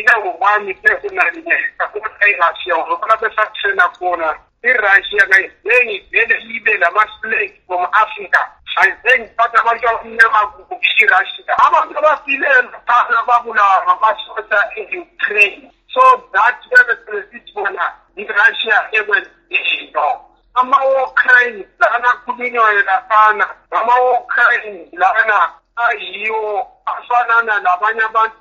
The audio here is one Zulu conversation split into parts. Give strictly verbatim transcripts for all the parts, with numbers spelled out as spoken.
ngokwami personally ukuthi eRussia ngoba besathena khona iRussia ngayivele ibe lama-slave from Africa ayizengiphatha abantu abamnyama kuRussia abantu abafilela phana babulawa ngamasosha e-Ukraine so that bebesithi bona iRussia ekwenzinto ama-war crimes lana khulunywayo lafana ama-war crimes lana ayiwo afanana labanye abantu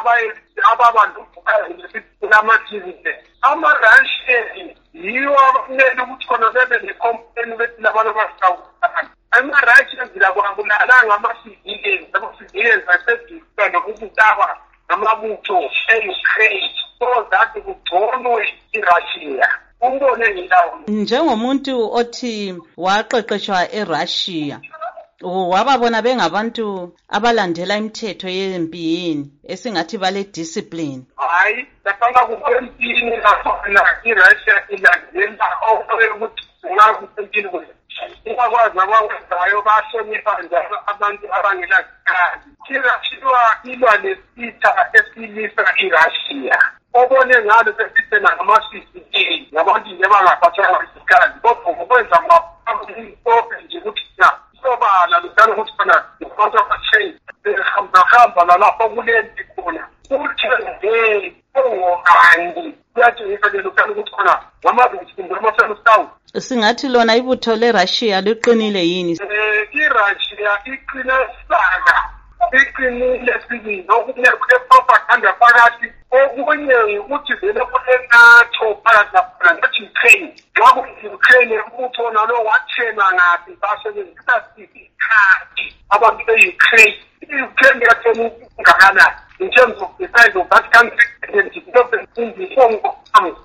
ababalamathizile ama-Russian yiwo abafunele ukuthi khona bebe ne-complain bethi labantu abasawusana ama-Russians lakwabulalanga ama-civilians ama-civilians asediswa nokubulawa ngamabutho e-Ukraine so that kugconwe iRussia. Umbone ngilawo njengomuntu othi waqeqeshwa eRussia wababona bengabantu abalandela imithetho yempi yini esingathi bale discipline. Hayi lapha kukwempini lakhona iRussia ilandela ukuthi ngakumpini kuze ikwazi abakwenzayo bahlonipha njalo abantu abangelazikhazi. iRussia ilwa nesitha esilisa iRussia obone ngalo sesithena ngama-C C A ngabantu nje bangaphathanga isikhazi kodwa ngokwenza ama-open nje ukuthi na sobala lutana ukuthi khona abantu abashengi behamba lalapho kulempi khona kuthi nje ongokandi kuyatshengisa ke lutana ukuthi khona ngama-victims ama-South singathi lona ibutho leRussia liqinile yini? um iRussia iqine saka iqinile sibili okune-propaganda phakathi okunye ukuthi vele kune-NATO phakathi laphana nathi Ukraine ngoba i-Ukraine ubutho nalo wathenwa ngaphi basebenzisa siphi ikhadi abantu be-Ukraine i-Ukraine yathena ngakanani in terms of the size of that country and development in the form of arms.